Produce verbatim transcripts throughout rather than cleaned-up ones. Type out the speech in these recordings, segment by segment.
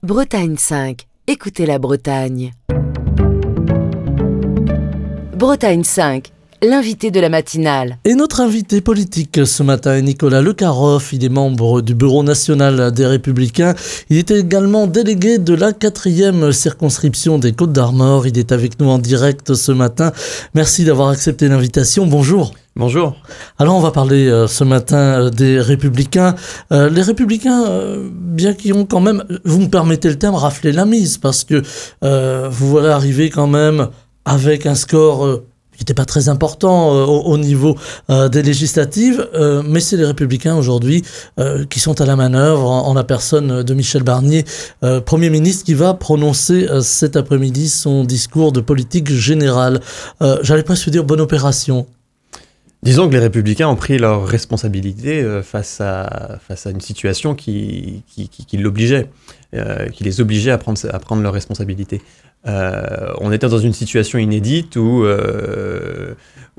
Bretagne cinq. Écoutez la Bretagne. Bretagne cinq, l'invité de la matinale. Et notre invité politique ce matin est Nicolas Lecaroff. Il est membre du Bureau national des Républicains. Il est également délégué de la quatrième circonscription des Côtes-d'Armor. Il est avec nous en direct ce matin. Merci d'avoir accepté l'invitation. Bonjour. Bonjour. Alors on va parler euh, ce matin euh, des Républicains. Euh, les Républicains, euh, bien qu'ils ont quand même, vous me permettez le terme, raflé la mise, parce que euh, vous voilà arrivé quand même avec un score euh, qui n'était pas très important euh, au, au niveau euh, des législatives, euh, mais c'est les Républicains aujourd'hui euh, qui sont à la manœuvre en, en la personne de Michel Barnier, euh, Premier ministre, qui va prononcer euh, cet après-midi son discours de politique générale. Euh, j'allais presque dire bonne opération. Disons que les Républicains ont pris leurs responsabilités euh, face à, face à une situation qui, qui, qui, qui l'obligeait, euh, qui les obligeait à prendre, à prendre leurs responsabilités. Euh, on était dans une situation inédite où, euh,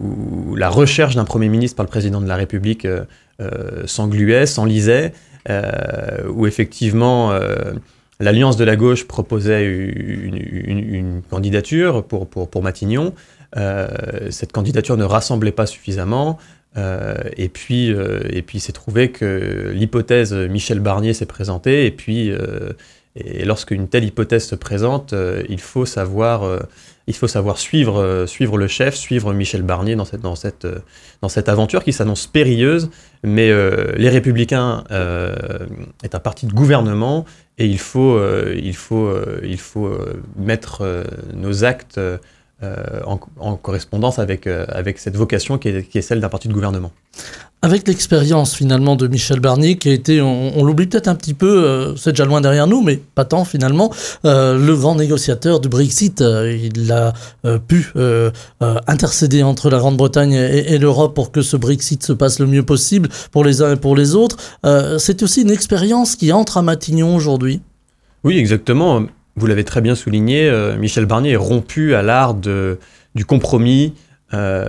où la recherche d'un Premier ministre par le Président de la République euh, euh, s'engluait, s'enlisait, euh, où effectivement euh, l'Alliance de la gauche proposait une, une, une candidature pour, pour, pour Matignon. Euh, cette candidature ne rassemblait pas suffisamment euh, et puis euh, et puis il s'est trouvé que l'hypothèse Michel Barnier s'est présentée et puis euh, et lorsqu'une telle hypothèse se présente, euh, il faut savoir euh, il faut savoir suivre euh, suivre le chef, suivre Michel Barnier dans cette dans cette euh, dans cette aventure qui s'annonce périlleuse, mais euh, les Républicains euh, est un parti de gouvernement et il faut euh, il faut euh, il faut euh, mettre euh, nos actes euh, Euh, en, en correspondance avec, euh, avec cette vocation qui est, qui est celle d'un parti de gouvernement. Avec l'expérience finalement de Michel Barnier qui a été, on, on l'oublie peut-être un petit peu, euh, c'est déjà loin derrière nous, mais pas tant finalement, euh, le grand négociateur du Brexit, euh, il a euh, pu euh, euh, intercéder entre la Grande-Bretagne et, et l'Europe pour que ce Brexit se passe le mieux possible pour les uns et pour les autres. Euh, c'est aussi une expérience qui entre à Matignon aujourd'hui. Oui, exactement. Vous l'avez très bien souligné, euh, Michel Barnier est rompu à l'art de, du compromis, euh,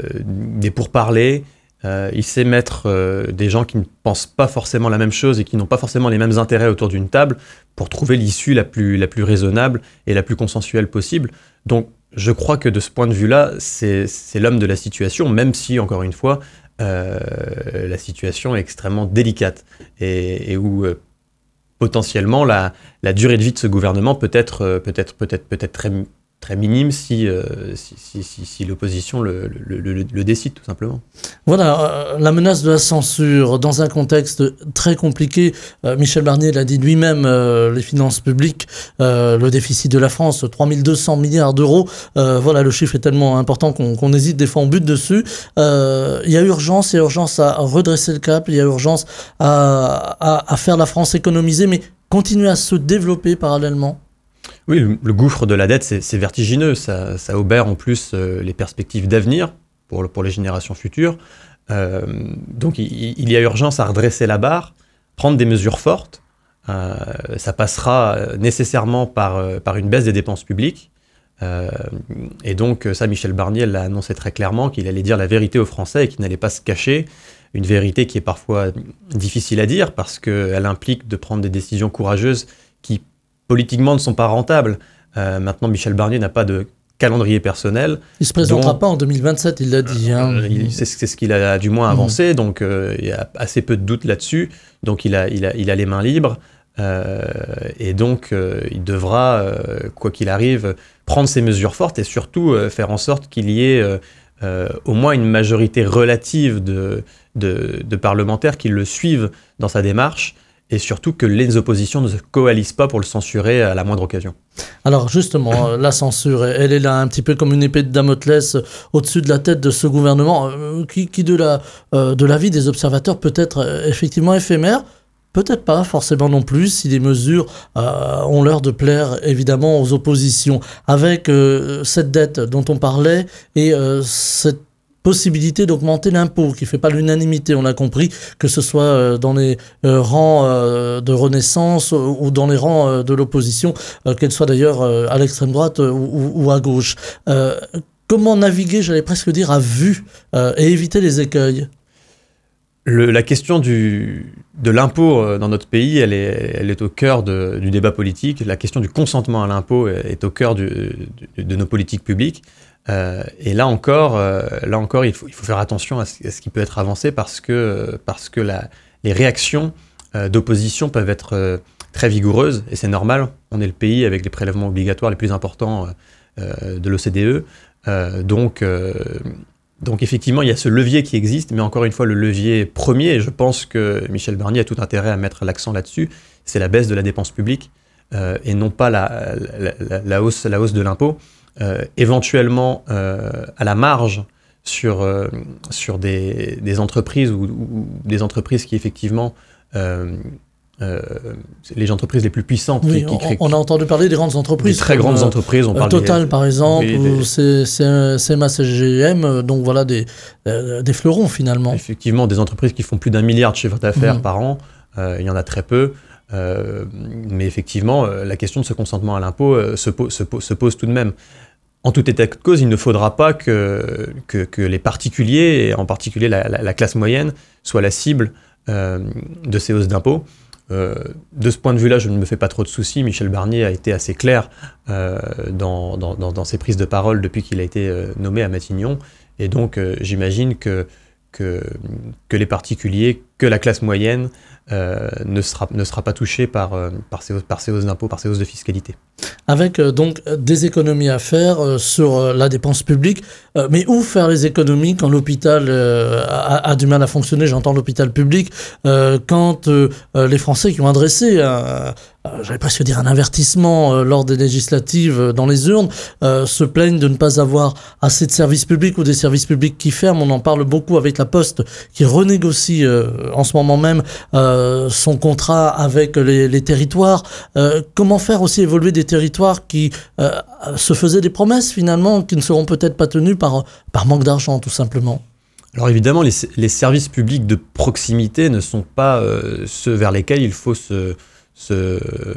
des pourparlers. Euh, il sait mettre euh, des gens qui ne pensent pas forcément la même chose et qui n'ont pas forcément les mêmes intérêts autour d'une table pour trouver l'issue la plus, la plus raisonnable et la plus consensuelle possible. Donc je crois que de ce point de vue-là, c'est, c'est l'homme de la situation, même si, encore une fois, euh, la situation est extrêmement délicate et, et où... Euh, potentiellement, la, la durée de vie de ce gouvernement peut être, peut être, peut être, peut être très, très minime si, euh, si, si, si, si l'opposition le, le, le, le décide, tout simplement. Voilà, euh, la menace de la censure dans un contexte très compliqué. Euh, Michel Barnier l'a dit lui-même, euh, les finances publiques, euh, le déficit de la France, trois mille deux cents milliards d'euros. Euh, voilà, le chiffre est tellement important qu'on, qu'on hésite des fois, on bute dessus. Euh, il y a urgence, il y a urgence à redresser le cap, il y a urgence à, à, à faire la France économiser, mais continuer à se développer parallèlement. Oui, le, le gouffre de la dette, c'est, c'est vertigineux. Ça, ça obère en plus euh, les perspectives d'avenir pour, pour les générations futures. Euh, donc il, il y a urgence à redresser la barre, prendre des mesures fortes. Euh, ça passera nécessairement par, par une baisse des dépenses publiques. Euh, et donc ça, Michel Barnier l'a annoncé très clairement, qu'il allait dire la vérité aux Français et qu'il n'allait pas se cacher. Une vérité qui est parfois difficile à dire parce qu'elle implique de prendre des décisions courageuses qui politiquement ne sont pas rentables. Euh, maintenant, Michel Barnier n'a pas de calendrier personnel. Il ne se présentera dont, pas en deux mille vingt-sept, il l'a dit. Hein. Euh, il, c'est, c'est ce qu'il a du moins avancé, mmh. donc euh, il y a assez peu de doutes là-dessus. Donc il a, il a, il a les mains libres. Euh, et donc euh, il devra, euh, quoi qu'il arrive, prendre ses mesures fortes et surtout euh, faire en sorte qu'il y ait euh, euh, au moins une majorité relative de, de, de parlementaires qui le suivent dans sa démarche. Et surtout que les oppositions ne se coalisent pas pour le censurer à la moindre occasion. Alors justement, la censure, elle est là un petit peu comme une épée de Damoclès au-dessus de la tête de ce gouvernement euh, qui, qui de, la, euh, de l'avis des observateurs peut être euh, effectivement éphémère, peut-être pas forcément non plus si les mesures euh, ont l'air de plaire évidemment aux oppositions. Avec euh, cette dette dont on parlait et euh, cette possibilité d'augmenter l'impôt, qui ne fait pas l'unanimité, on l'a compris, que ce soit euh, dans les euh, rangs euh, de Renaissance ou, ou dans les rangs euh, de l'opposition, euh, qu'elle soit d'ailleurs euh, à l'extrême droite euh, ou, ou à gauche. Euh, comment naviguer, j'allais presque dire, à vue euh, et éviter les écueils ? Le, la question du, de l'impôt dans notre pays, elle est, elle est au cœur de, du débat politique. La question du consentement à l'impôt est, est au cœur du, de, de nos politiques publiques. Euh, et là encore, euh, là encore il, faut, il faut faire attention à ce, à ce qui peut être avancé parce que, parce que la, les réactions euh, d'opposition peuvent être euh, très vigoureuses. Et c'est normal, on est le pays avec les prélèvements obligatoires les plus importants euh, de l'O C D E. Euh, donc... Euh, Donc effectivement, il y a ce levier qui existe, mais encore une fois, le levier premier, et je pense que Michel Barnier a tout intérêt à mettre l'accent là-dessus, c'est la baisse de la dépense publique euh, et non pas la, la, la, la, hausse, la hausse de l'impôt. Euh, éventuellement, euh, à la marge sur, euh, sur des, des entreprises ou, ou des entreprises qui effectivement... Euh, Euh, les entreprises les plus puissantes. Oui, qui, qui créent, on a entendu parler des grandes entreprises. Des très grandes euh, entreprises. On parle Total, des, par exemple, oui, ou C M A C G M, donc voilà des, euh, des fleurons finalement. Effectivement, des entreprises qui font plus d'un milliard de chiffre d'affaires mmh. par an, euh, il y en a très peu. Euh, mais effectivement, euh, la question de ce consentement à l'impôt euh, se, po- se, po- se pose tout de même. En tout état de cause, il ne faudra pas que, que, que les particuliers, et en particulier la, la, la classe moyenne, soient la cible euh, de ces hausses d'impôts. Euh, de ce point de vue-là, je ne me fais pas trop de soucis. Michel Barnier a été assez clair euh, dans, dans, dans, dans ses prises de parole depuis qu'il a été euh, nommé à Matignon. Et donc, euh, j'imagine que, que, que les particuliers, que la classe moyenne euh, ne, sera, ne sera pas touchée par, euh, par, ces, par ces hausses d'impôts, par ces hausses de fiscalité. Avec euh, donc des économies à faire euh, sur euh, la dépense publique. Euh, mais où faire les économies quand l'hôpital euh, a, a du mal à fonctionner? J'entends l'hôpital public. Euh, quand euh, les Français qui ont adressé, un, j'allais presque dire un avertissement euh, lors des législatives euh, dans les urnes, euh, se plaignent de ne pas avoir assez de services publics ou des services publics qui ferment. On en parle beaucoup avec la Poste qui renégocie euh, en ce moment même euh, son contrat avec les, les territoires. Euh, comment faire aussi évoluer des territoires qui euh, se faisaient des promesses finalement qui ne seront peut-être pas tenues par, par manque d'argent tout simplement? Alors évidemment, les, les services publics de proximité ne sont pas euh, ceux vers lesquels il faut se, se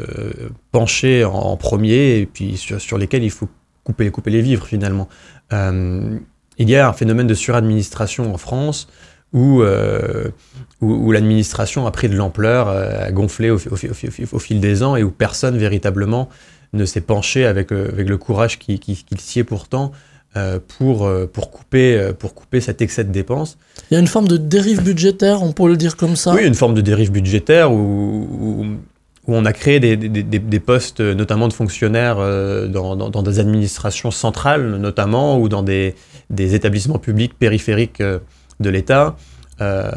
pencher en, en premier et puis sur, sur lesquels il faut couper, couper les vivres finalement. Euh, il y a un phénomène de suradministration en France où, euh, où, où l'administration a pris de l'ampleur, euh, a gonflé au, au, au, au fil des ans et où personne véritablement ne s'est penché avec, euh, avec le courage qui, qui, qu'il sied pourtant euh, pour, euh, pour, couper, euh, pour couper cet excès de dépenses. Il y a une forme de dérive budgétaire, on peut le dire comme ça? Oui, une forme de dérive budgétaire où, où, où on a créé des, des, des, des postes, notamment de fonctionnaires euh, dans, dans, dans des administrations centrales, notamment, ou dans des, des établissements publics périphériques euh, de l'État, euh,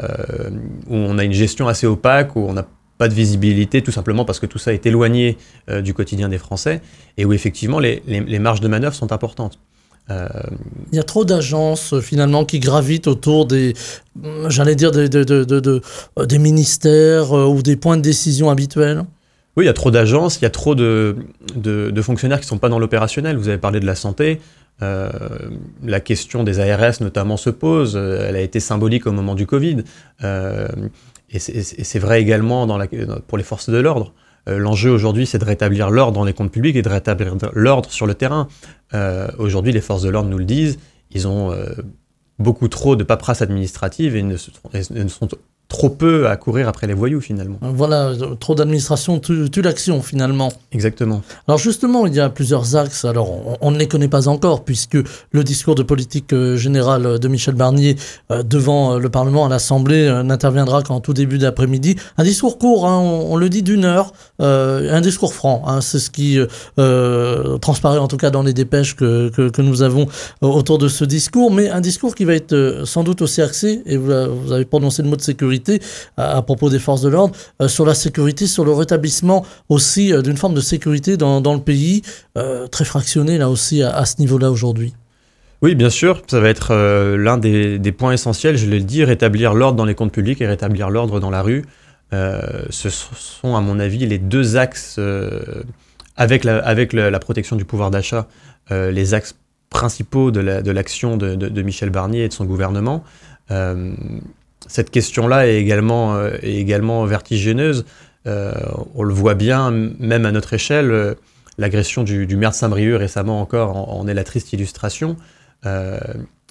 où on a une gestion assez opaque, où on n'a pas de visibilité, tout simplement parce que tout ça est éloigné euh, du quotidien des Français, et où effectivement les, les, les marges de manœuvre sont importantes. Euh... Il y a trop d'agences finalement qui gravitent autour des, j'allais dire, des, de, de, de, de, des ministères euh, ou des points de décision habituels. Oui, il y a trop d'agences, il y a trop de, de, de fonctionnaires qui ne sont pas dans l'opérationnel. Vous avez parlé de la santé. Euh, la question des A R S notamment se pose. Elle a été symbolique au moment du Covid. Euh, et, c'est, et c'est vrai également dans la, pour les forces de l'ordre. Euh, l'enjeu aujourd'hui, c'est de rétablir l'ordre dans les comptes publics et de rétablir l'ordre sur le terrain. Euh, aujourd'hui, les forces de l'ordre nous le disent. Ils ont euh, beaucoup trop de paperasse administrative et ne, se, et ne sont trop peu à courir après les voyous finalement. Voilà, trop d'administration tue, tue l'action finalement. Exactement. Alors justement, il y a plusieurs axes, alors on, on ne les connaît pas encore puisque le discours de politique générale de Michel Barnier euh, devant le Parlement à l'Assemblée euh, n'interviendra qu'en tout début d'après-midi. Un discours court, hein, on, on le dit d'une heure, euh, un discours franc, hein, c'est ce qui euh, transparaît en tout cas dans les dépêches que, que, que nous avons autour de ce discours, mais un discours qui va être euh, sans doute aussi axé, et vous, vous avez prononcé le mot de sécurité, À, à propos des forces de l'ordre, euh, sur la sécurité, sur le rétablissement aussi euh, d'une forme de sécurité dans, dans le pays, euh, très fractionné là aussi à, à ce niveau-là aujourd'hui. Oui, bien sûr, ça va être euh, l'un des, des points essentiels, je l'ai dit, rétablir l'ordre dans les comptes publics et rétablir l'ordre dans la rue. Euh, ce sont, à mon avis, les deux axes, euh, avec, la, avec la, la protection du pouvoir d'achat, euh, les axes principaux de, la, de l'action de, de, de Michel Barnier et de son gouvernement. Euh, Cette question-là est également, euh, est également vertigineuse. Euh, on le voit bien, même à notre échelle, euh, l'agression du, du maire de Saint-Brieuc récemment encore en, en est la triste illustration. Euh,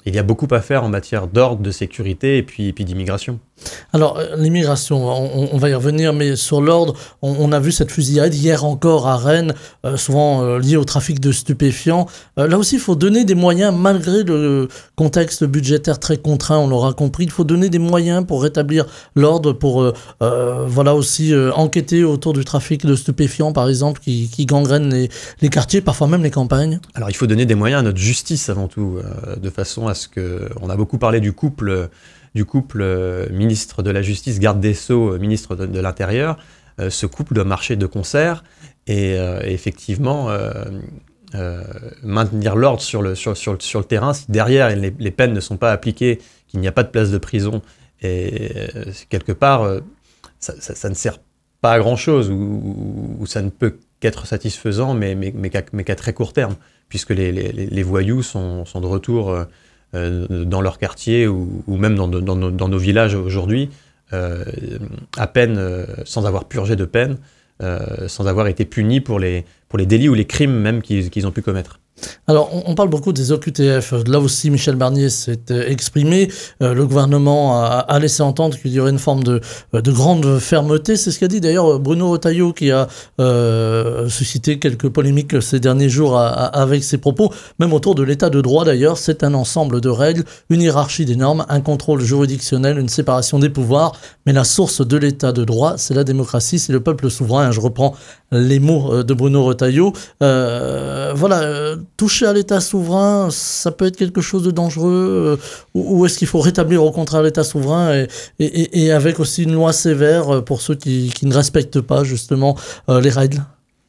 il y a beaucoup à faire en matière d'ordre, de sécurité et puis, et puis d'immigration. Alors, euh, l'immigration, on, on va y revenir, mais sur l'ordre, on, on a vu cette fusillade hier encore à Rennes, euh, souvent euh, liée au trafic de stupéfiants. Euh, là aussi, il faut donner des moyens, malgré le contexte budgétaire très contraint, on l'aura compris, il faut donner des moyens pour rétablir l'ordre, pour euh, euh, voilà aussi euh, enquêter autour du trafic de stupéfiants, par exemple, qui, qui gangrène les, les quartiers, parfois même les campagnes. Alors, il faut donner des moyens à notre justice avant tout, euh, de façon à ce que... On a beaucoup parlé du couple... du couple euh, ministre de la Justice, garde des Sceaux, euh, ministre de, de l'Intérieur. Euh, ce couple doit marcher de concert et, euh, et effectivement euh, euh, maintenir l'ordre sur le, sur, sur, sur le terrain. Si derrière les, les peines ne sont pas appliquées, qu'il n'y a pas de place de prison, et euh, quelque part, euh, ça, ça, ça ne sert pas à grand-chose, ou, ou ça ne peut qu'être satisfaisant, mais, mais, mais, qu'à, mais qu'à très court terme, puisque les, les, les voyous sont, sont de retour... Euh, Euh, dans leur quartier ou, ou même dans, dans, dans, dans nos villages aujourd'hui, euh, à peine, euh, sans avoir purgé de peine, euh, sans avoir été punis pour les, pour les délits ou les crimes même qu'ils, qu'ils ont pu commettre. Alors, on, on parle beaucoup des O Q T F. Là aussi, Michel Barnier s'est exprimé. Euh, le gouvernement a, a laissé entendre qu'il y aurait une forme de, de grande fermeté. C'est ce qu'a dit d'ailleurs Bruno Retailleau, qui a euh, suscité quelques polémiques ces derniers jours à, à, avec ses propos, même autour de l'état de droit d'ailleurs. C'est un ensemble de règles, une hiérarchie des normes, un contrôle juridictionnel, une séparation des pouvoirs. Mais la source de l'état de droit, c'est la démocratie, c'est le peuple souverain. Je reprends les mots de Bruno Retailleau. Euh, voilà, euh, toucher à l'état souverain, ça peut être quelque chose de dangereux, euh, ou, ou est-ce qu'il faut rétablir au contraire l'état souverain et, et, et avec aussi une loi sévère pour ceux qui, qui ne respectent pas justement euh, les règles?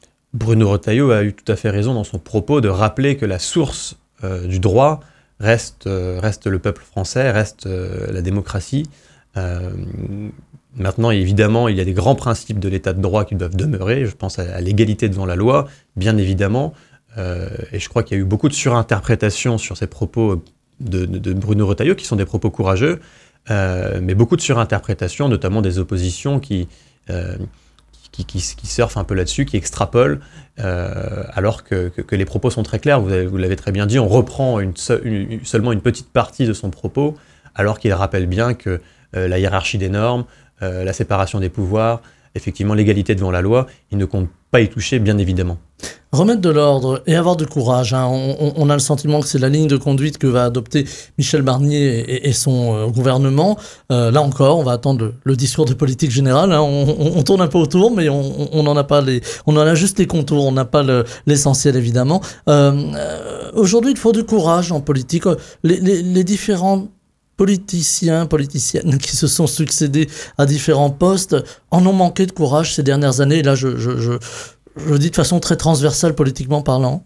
Bruno Retailleau a eu tout à fait raison dans son propos de rappeler que la source euh, du droit reste, euh, reste le peuple français, reste euh, la démocratie. Euh, Maintenant, évidemment, il y a des grands principes de l'état de droit qui doivent demeurer. Je pense à, à l'égalité devant la loi, bien évidemment. Euh, et je crois qu'il y a eu beaucoup de surinterprétations sur ces propos de, de, de Bruno Retailleau, qui sont des propos courageux, euh, mais beaucoup de surinterprétations, notamment des oppositions qui, euh, qui, qui, qui surfent un peu là-dessus, qui extrapolent, euh, alors que, que, que les propos sont très clairs. Vous, avez, vous l'avez très bien dit, on reprend une, une, seulement une petite partie de son propos, alors qu'il rappelle bien que euh, la hiérarchie des normes, Euh, la séparation des pouvoirs, effectivement l'égalité devant la loi, il ne compte pas y toucher, bien évidemment. Remettre de l'ordre et avoir du courage, hein. on, on a le sentiment que c'est la ligne de conduite que va adopter Michel Barnier et, et son euh, gouvernement. Euh, là encore, on va attendre le, le discours de politique générale, hein. on, on, on tourne un peu autour, mais on n'en a pas les, on en a juste les contours, on n'a pas le, l'essentiel évidemment. Euh, euh, aujourd'hui, il faut du courage en politique. Les, les, les différents politiciens, politiciennes qui se sont succédés à différents postes en ont manqué de courage ces dernières années. Et là, je, je, je, je le dis de façon très transversale, politiquement parlant.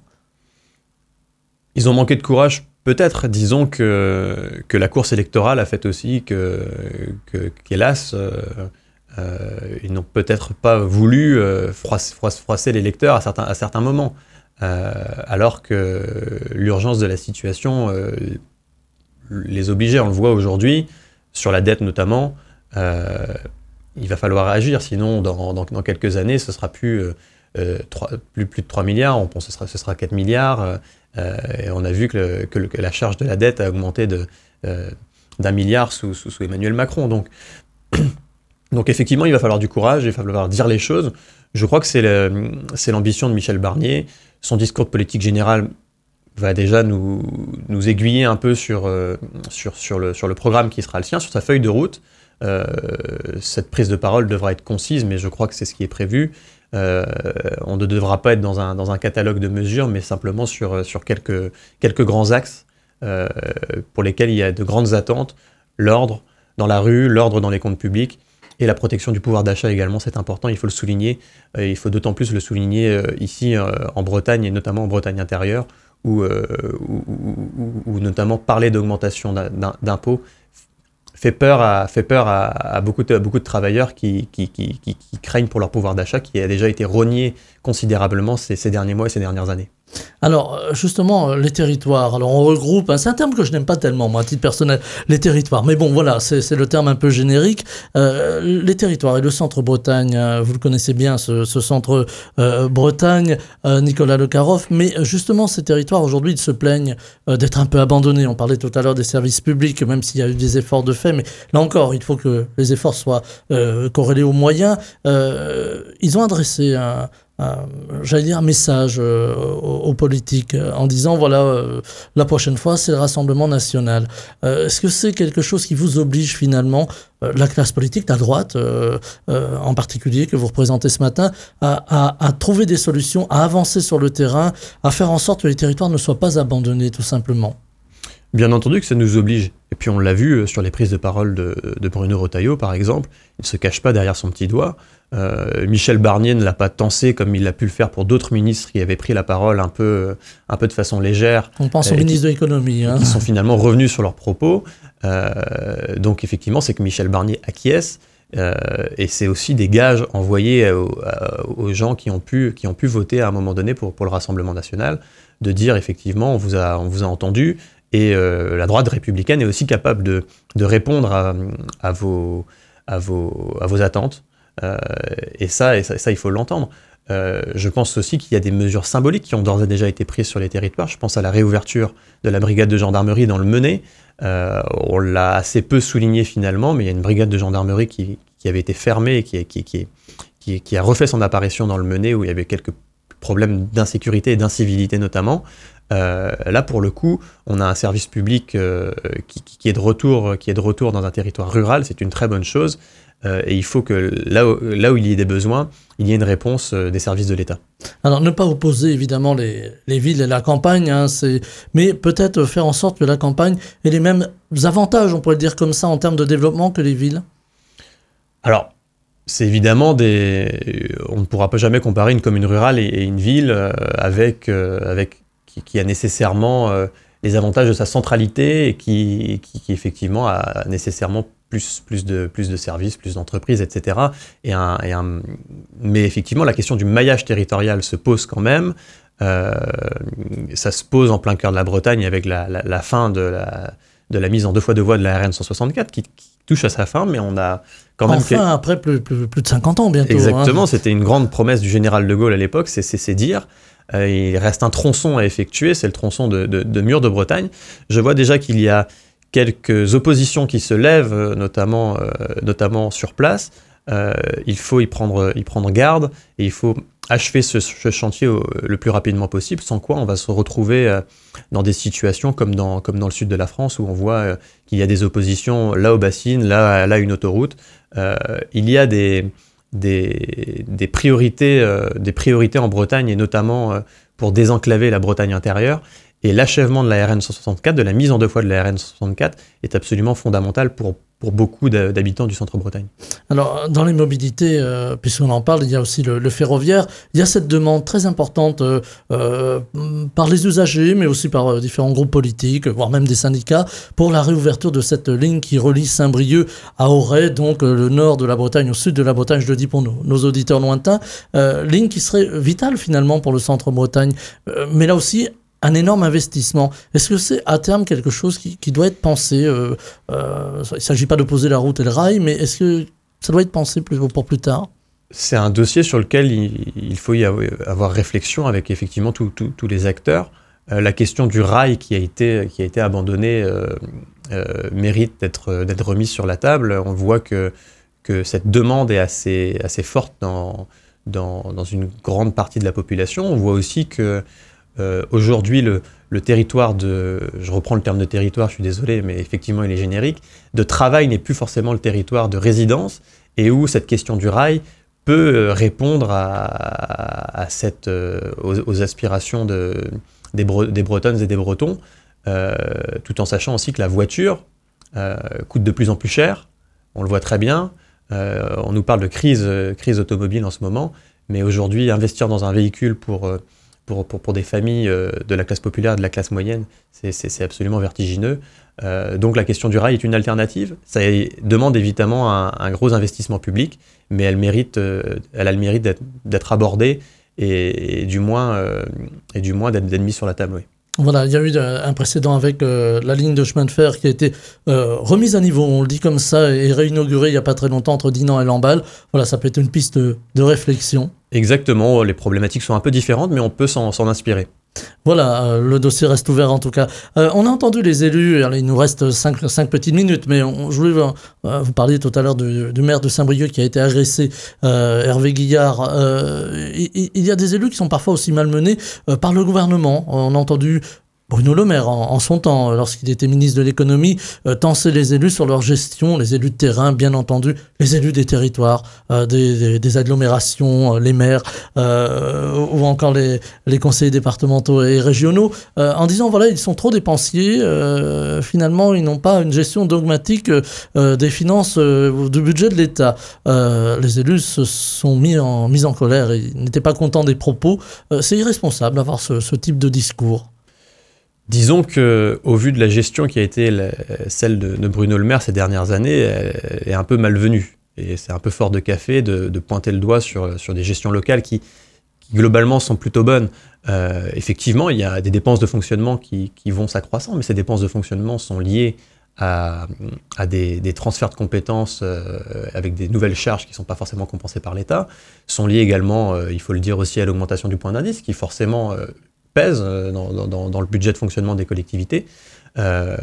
Ils ont manqué de courage, peut-être. Disons que, que la course électorale a fait aussi que, que, qu'hélas, euh, euh, ils n'ont peut-être pas voulu euh, froisser, froisser les électeurs à certains, à certains moments. Euh, alors que l'urgence de la situation... Euh, les obliger, on le voit aujourd'hui, sur la dette notamment, euh, il va falloir agir, sinon dans, dans, dans quelques années, ce sera plus, euh, trois, plus, plus de trois milliards, on pense que ce sera, ce sera quatre milliards, euh, et on a vu que, le, que, le, que la charge de la dette a augmenté de, euh, d'un milliard sous, sous, sous Emmanuel Macron. Donc, donc effectivement, il va falloir du courage, il va falloir dire les choses. Je crois que c'est, le, c'est l'ambition de Michel Barnier. Son discours de politique générale va déjà nous, nous aiguiller un peu sur, euh, sur, sur, le, sur le programme qui sera le sien, sur sa feuille de route. Euh, cette prise de parole devra être concise, mais je crois que c'est ce qui est prévu. Euh, on ne devra pas être dans un, dans un catalogue de mesures, mais simplement sur, sur quelques, quelques grands axes euh, pour lesquels il y a de grandes attentes. L'ordre dans la rue, l'ordre dans les comptes publics, et la protection du pouvoir d'achat également, c'est important, il faut le souligner. Euh, il faut d'autant plus le souligner euh, ici euh, en Bretagne, et notamment en Bretagne intérieure, Où, euh, où, où, où notamment parler d'augmentation d'impôts fait peur à, fait peur à, à, beaucoup, de, à beaucoup de travailleurs qui, qui, qui, qui, qui craignent pour leur pouvoir d'achat, qui a déjà été rogné considérablement ces, ces derniers mois et ces dernières années. Alors, justement, les territoires, alors on regroupe, hein, c'est un terme que je n'aime pas tellement, moi, à titre personnel, les territoires. Mais bon, voilà, c'est, c'est le terme un peu générique. Euh, les territoires et le centre Bretagne, euh, vous le connaissez bien, ce, ce centre euh, Bretagne, euh, Nicolas Le Carroff. Mais justement, ces territoires, aujourd'hui, ils se plaignent euh, d'être un peu abandonnés. On parlait tout à l'heure des services publics, même s'il y a eu des efforts de fait. Mais là encore, il faut que les efforts soient euh, corrélés aux moyens. Euh, ils ont adressé un... Euh, j'allais dire un message euh, aux, aux politiques euh, en disant voilà euh, la prochaine fois c'est le Rassemblement national. Euh, est-ce que c'est quelque chose qui vous oblige finalement euh, la classe politique, la droite euh, euh, en particulier que vous représentez ce matin, à, à, à trouver des solutions, à avancer sur le terrain, à faire en sorte que les territoires ne soient pas abandonnés tout simplement? Bien entendu que ça nous oblige. Et puis on l'a vu sur les prises de parole de, de Bruno Retailleau, par exemple. Il ne se cache pas derrière son petit doigt. Euh, Michel Barnier ne l'a pas tancé comme il a pu le faire pour d'autres ministres qui avaient pris la parole un peu, un peu de façon légère. On pense au ministre de l'économie. Hein. Qui sont finalement revenus sur leurs propos. Euh, donc effectivement, c'est que Michel Barnier acquiesce. Euh, et c'est aussi des gages envoyés aux, aux gens qui ont, pu, qui ont pu voter à un moment donné pour, pour le Rassemblement national, de dire effectivement on vous a, on vous a entendu. Et euh, la droite républicaine est aussi capable de, de répondre à, à, vos, à, vos, à vos attentes. Euh, et, ça, et ça, ça, il faut l'entendre. Euh, je pense aussi qu'il y a des mesures symboliques qui ont d'ores et déjà été prises sur les territoires. Je pense à la réouverture de la brigade de gendarmerie dans le Menez. Euh, on l'a assez peu souligné finalement, mais il y a une brigade de gendarmerie qui, qui avait été fermée et qui, qui, qui, qui, qui a refait son apparition dans le Menez, où il y avait quelques problèmes d'insécurité et d'incivilité notamment. Euh, là, pour le coup, on a un service public euh, qui, qui, est de retour, qui est de retour dans un territoire rural, c'est une très bonne chose, euh, et il faut que là où, là où il y ait des besoins, il y ait une réponse euh, des services de l'État. Alors, ne pas opposer évidemment les, les villes et la campagne, hein, c'est... mais peut-être faire en sorte que la campagne ait les mêmes avantages, on pourrait le dire comme ça, en termes de développement que les villes. Alors, c'est évidemment des... On ne pourra pas jamais comparer une commune rurale et, et une ville euh, avec... Euh, avec Qui, qui a nécessairement euh, les avantages de sa centralité et qui, qui, qui effectivement a nécessairement plus, plus, de, plus de services, plus d'entreprises, et cetera. Et un, et un... Mais effectivement, la question du maillage territorial se pose quand même. Euh, ça se pose en plein cœur de la Bretagne avec la, la, la fin de la, de la mise en deux fois deux voies de la R N cent soixante-quatre qui, qui touche à sa fin, mais on a quand même... Enfin, fait... après plus, plus, plus de cinquante ans bientôt. Exactement, hein. C'était une grande promesse du général de Gaulle à l'époque, c'est, c'est, c'est dire... Euh, il reste un tronçon à effectuer, c'est le tronçon de, de, de Mur de Bretagne. Je vois déjà qu'il y a quelques oppositions qui se lèvent, notamment, euh, notamment sur place. Euh, il faut y prendre, y prendre garde et il faut achever ce, ce chantier au, le plus rapidement possible, sans quoi on va se retrouver euh, dans des situations comme dans, comme dans le sud de la France où on voit euh, qu'il y a des oppositions là au bassine, là, là une autoroute. Euh, il y a des... Des, des, priorités, euh, des priorités en Bretagne et notamment euh, pour désenclaver la Bretagne intérieure. Et l'achèvement de la R N cent soixante-quatre, de la mise en deux fois de la R N cent soixante-quatre, est absolument fondamental pour, pour beaucoup d'habitants du centre-Bretagne. Alors, dans les mobilités, euh, puisqu'on en parle, il y a aussi le, le ferroviaire. Il y a cette demande très importante euh, euh, par les usagers, mais aussi par euh, différents groupes politiques, voire même des syndicats, pour la réouverture de cette ligne qui relie Saint-Brieuc à Auray, donc euh, le nord de la Bretagne au sud de la Bretagne, je le dis pour nos, nos auditeurs lointains. Euh, ligne qui serait vitale finalement pour le centre-Bretagne. Euh, mais là aussi, un énorme investissement. Est-ce que c'est à terme quelque chose qui, qui doit être pensé euh, euh, il ne s'agit pas d'opposer la route et le rail, mais est-ce que ça doit être pensé plus, pour plus tard? C'est un dossier sur lequel il, il faut y avoir réflexion avec effectivement tous les acteurs. Euh, la question du rail qui a été, qui a été abandonné euh, euh, mérite d'être d'être remise sur la table. On voit que, que cette demande est assez, assez forte dans, dans, dans une grande partie de la population. On voit aussi que Euh, aujourd'hui, le, le territoire de, je reprends le terme de territoire, je suis désolé, mais effectivement il est générique, de travail n'est plus forcément le territoire de résidence, et où cette question du rail peut répondre à, à cette, aux, aux aspirations de, des, Bre, des Bretonnes et des Bretons, euh, tout en sachant aussi que la voiture euh, coûte de plus en plus cher, on le voit très bien, euh, on nous parle de crise, crise automobile en ce moment, mais aujourd'hui investir dans un véhicule pour... Pour, pour, pour des familles euh, de la classe populaire, de la classe moyenne, c'est absolument vertigineux. Euh, donc la question du rail est une alternative. Ça demande évidemment un, un gros investissement public, mais elle, mérite, euh, elle a le mérite d'être abordée et, et du moins, euh, et du moins d'être, d'être mis sur la table. Oui. Voilà, il y a eu un précédent avec euh, la ligne de chemin de fer qui a été euh, remise à niveau, on le dit comme ça, et réinaugurée il n'y a pas très longtemps entre Dinan et Lamballe. Voilà, ça peut être une piste de, de réflexion. Exactement, les problématiques sont un peu différentes, mais on peut s'en, s'en inspirer. Voilà, euh, le dossier reste ouvert en tout cas. Euh, on a entendu les élus, alors, il nous reste cinq petites minutes, mais on, je voulais euh, vous parler tout à l'heure du, du maire de Saint-Brieuc qui a été agressé, euh, Hervé Guillard. Euh, il, il y a des élus qui sont parfois aussi malmenés euh, par le gouvernement. On a entendu Bruno Le Maire, en, en son temps, lorsqu'il était ministre de l'économie, euh, tenser les élus sur leur gestion, les élus de terrain, bien entendu, les élus des territoires, euh, des, des, des agglomérations, euh, les maires, euh, ou encore les, les conseillers départementaux et régionaux, euh, en disant, voilà, ils sont trop dépensiers, euh, finalement, ils n'ont pas une gestion dogmatique euh, des finances, euh, du budget de l'État. Euh, les élus se sont mis en, mis en colère, ils n'étaient pas contents des propos. Euh, c'est irresponsable d'avoir ce, ce type de discours. Disons qu'au vu de la gestion qui a été la, celle de, de Bruno Le Maire ces dernières années, elle est un peu malvenue. Et c'est un peu fort de café de, de pointer le doigt sur, sur des gestions locales qui, qui globalement sont plutôt bonnes. Euh, effectivement, il y a des dépenses de fonctionnement qui, qui vont s'accroissant, mais ces dépenses de fonctionnement sont liées à, à des, des transferts de compétences euh, avec des nouvelles charges qui ne sont pas forcément compensées par l'État, sont liées également, euh, il faut le dire aussi, à l'augmentation du point d'indice, qui forcément... Euh, pèse dans, dans, dans le budget de fonctionnement des collectivités. Euh,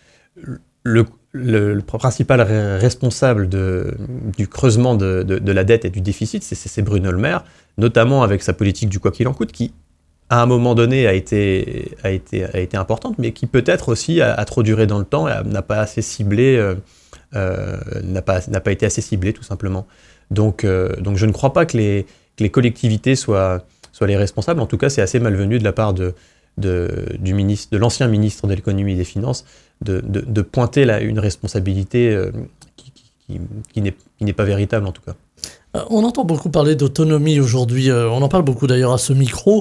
le, le, le principal responsable de, du creusement de, de, de la dette et du déficit, c'est, c'est Bruno Le Maire, notamment avec sa politique du quoi qu'il en coûte, qui, à un moment donné, a été, a été, a été importante, mais qui peut-être aussi a, a trop duré dans le temps et a, n'a pas assez ciblé, euh, euh, n'a pas, n'a pas été assez ciblé, tout simplement. Donc, euh, donc je ne crois pas que les, que les collectivités soient... soient les responsables. En tout cas, c'est assez malvenu de la part de, de, du ministre, de l'ancien ministre de l'économie et des finances de, de, de pointer là une responsabilité euh, qui, qui, qui, n'est, qui n'est pas véritable en tout cas. On entend beaucoup parler d'autonomie aujourd'hui, on en parle beaucoup d'ailleurs à ce micro.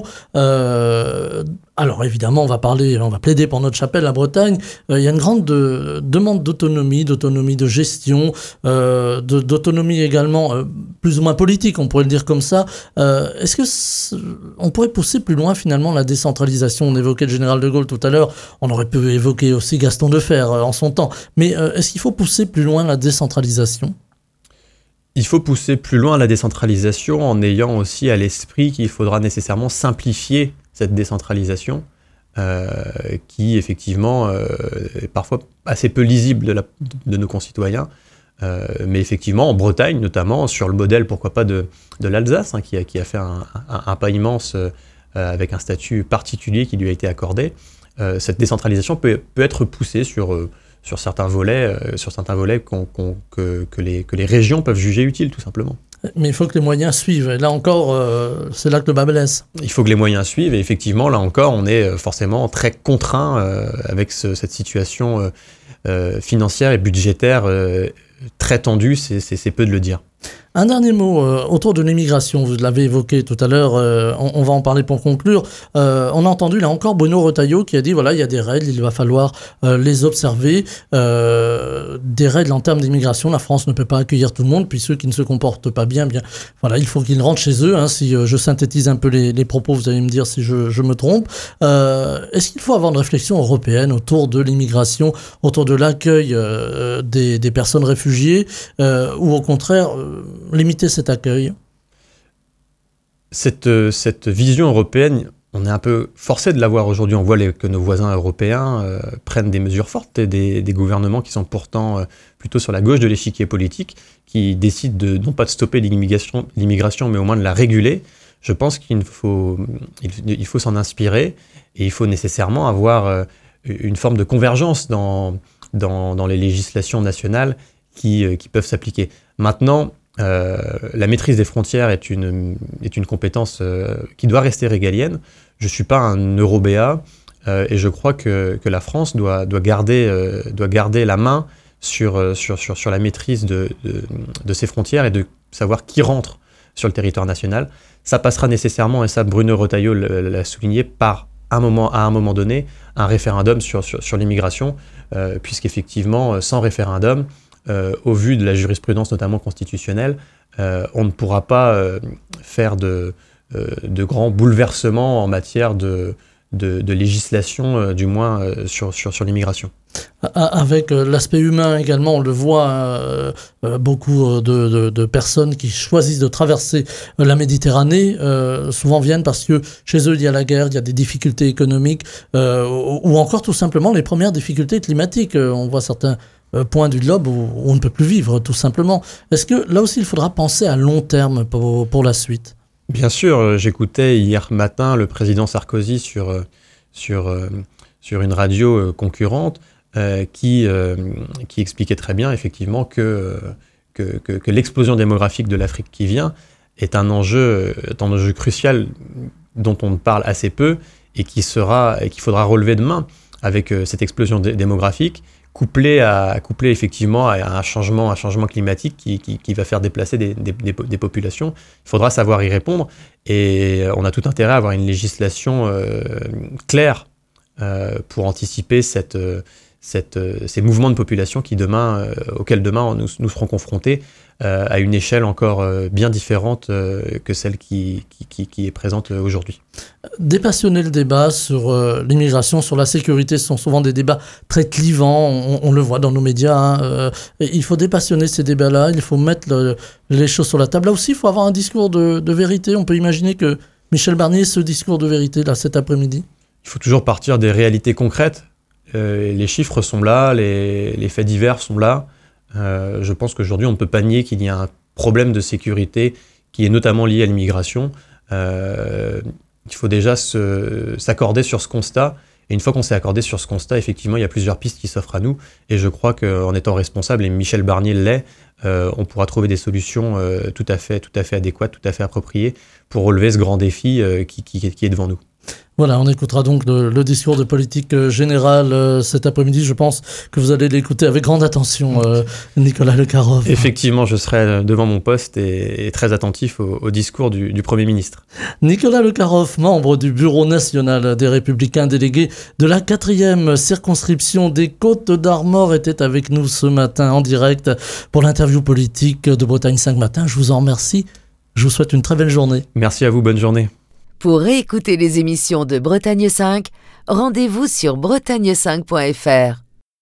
Euh, alors évidemment, on va parler, on va plaider pour notre chapelle, la Bretagne. Euh, il y a une grande de, demande d'autonomie, d'autonomie de gestion, euh, de, d'autonomie également euh, plus ou moins politique, on pourrait le dire comme ça. Euh, est-ce que c'est, on pourrait pousser plus loin finalement la décentralisation? On évoquait le général de Gaulle tout à l'heure, on aurait pu évoquer aussi Gaston Defferre euh, en son temps. Mais euh, est-ce qu'il faut pousser plus loin la décentralisation? Il faut pousser plus loin la décentralisation en ayant aussi à l'esprit qu'il faudra nécessairement simplifier cette décentralisation euh, qui, effectivement, euh, est parfois assez peu lisible de, la, de nos concitoyens. Euh, mais effectivement, en Bretagne, notamment, sur le modèle, pourquoi pas, de, de l'Alsace, hein, qui, a, qui a fait un, un, un pas immense euh, avec un statut particulier qui lui a été accordé, euh, cette décentralisation peut, peut être poussée sur... Euh, sur certains volets, euh, sur certains volets qu'on, qu'on, que, que, les, que les régions peuvent juger utiles, tout simplement. Mais il faut que les moyens suivent. Et là encore, euh, c'est là que le bas blesse. Il faut que les moyens suivent. Et effectivement, là encore, on est forcément très contraint euh, avec ce, cette situation euh, euh, financière et budgétaire euh, très tendue. C'est, c'est, c'est peu de le dire. Un dernier mot euh, autour de l'immigration, vous l'avez évoqué tout à l'heure, euh, on, on va en parler pour conclure. Euh, on a entendu là encore Bruno Retailleau qui a dit voilà, il y a des règles, il va falloir euh, les observer. Euh, des règles en termes d'immigration, la France ne peut pas accueillir tout le monde, puis ceux qui ne se comportent pas bien, bien voilà, il faut qu'ils rentrent chez eux. Hein, si euh, je synthétise un peu les, les propos, vous allez me dire si je, je me trompe. Euh, est-ce qu'il faut avoir une réflexion européenne autour de l'immigration, autour de l'accueil euh, des, des personnes réfugiées, euh, ou au contraire euh, limiter cet accueil? Cette, cette vision européenne, on est un peu forcé de la voir aujourd'hui. On voit les, que nos voisins européens euh, prennent des mesures fortes, et des, des gouvernements qui sont pourtant euh, plutôt sur la gauche de l'échiquier politique, qui décident de, non pas de stopper l'immigration, l'immigration, mais au moins de la réguler. Je pense qu'il faut, il, il faut s'en inspirer, et il faut nécessairement avoir euh, une forme de convergence dans, dans, dans les législations nationales qui, euh, qui peuvent s'appliquer. Maintenant, Euh, la maîtrise des frontières est une, est une compétence euh, qui doit rester régalienne. Je ne suis pas un eurobéa euh, et je crois que, que la France doit, doit, garder, euh, doit garder la main sur, sur, sur, sur la maîtrise de, de, de ses frontières et de savoir qui rentre sur le territoire national. Ça passera nécessairement, et ça Bruno Retailleau l'a souligné, par un moment, à un moment donné, un référendum sur, sur, sur l'immigration, euh, puisqu'effectivement, sans référendum, Euh, au vu de la jurisprudence notamment constitutionnelle, euh, on ne pourra pas euh, faire de, euh, de grands bouleversements en matière de, de, de législation, euh, du moins euh, sur, sur, sur l'immigration. Avec l'aspect humain également, on le voit, euh, beaucoup de, de, de personnes qui choisissent de traverser la Méditerranée, euh, souvent viennent parce que chez eux il y a la guerre, il y a des difficultés économiques, euh, ou encore tout simplement les premières difficultés climatiques. On voit certains points du globe où on ne peut plus vivre tout simplement. Est-ce que là aussi il faudra penser à long terme pour, pour la suite ? Bien sûr, j'écoutais hier matin le président Sarkozy sur, sur, sur une radio concurrente, Euh, qui, euh, qui expliquait très bien effectivement que, que, que, que l'explosion démographique de l'Afrique qui vient est un enjeu, est un enjeu crucial dont on parle assez peu et qui sera, et qu'il faudra relever demain avec euh, cette explosion dé- démographique couplée, à, couplée effectivement à un changement, un changement climatique qui, qui, qui va faire déplacer des, des, des, des populations. Il faudra savoir y répondre et on a tout intérêt à avoir une législation euh, claire euh, pour anticiper cette... Euh, Cette, ces mouvements de population qui demain, euh, auxquels demain nous, nous serons confrontés euh, à une échelle encore euh, bien différente euh, que celle qui, qui, qui, qui est présente aujourd'hui. Dépassionner le débat sur euh, l'immigration, sur la sécurité, ce sont souvent des débats très clivants, on, on le voit dans nos médias. Hein, euh, il faut dépassionner ces débats-là, il faut mettre le, les choses sur la table. Là aussi, il faut avoir un discours de, de vérité. On peut imaginer que Michel Barnier ait ce discours de vérité là, cet après-midi. Il faut toujours partir des réalités concrètes. Euh, les chiffres sont là, les, les faits divers sont là. Euh, je pense qu'aujourd'hui, on ne peut pas nier qu'il y a un problème de sécurité qui est notamment lié à l'immigration. Euh, il faut déjà se, s'accorder sur ce constat. Et une fois qu'on s'est accordé sur ce constat, effectivement, il y a plusieurs pistes qui s'offrent à nous. Et je crois qu'en étant responsable, et Michel Barnier l'est, euh, on pourra trouver des solutions euh, tout à fait, tout à fait adéquates, tout à fait appropriées pour relever ce grand défi euh, qui, qui, qui est devant nous. Voilà, on écoutera donc le, le discours de politique générale euh, cet après-midi. Je pense que vous allez l'écouter avec grande attention, euh, Nicolas Lecaroff. Effectivement, je serai devant mon poste et, et très attentif au, au discours du, du Premier ministre. Nicolas Lecaroff, membre du Bureau national des Républicains, délégué de la quatrième circonscription des Côtes d'Armor, était avec nous ce matin en direct pour l'interview politique de Bretagne cinq Matin. Je vous en remercie. Je vous souhaite une très belle journée. Merci à vous, bonne journée. Pour réécouter les émissions de Bretagne cinq, rendez-vous sur bretagne cinq point f r.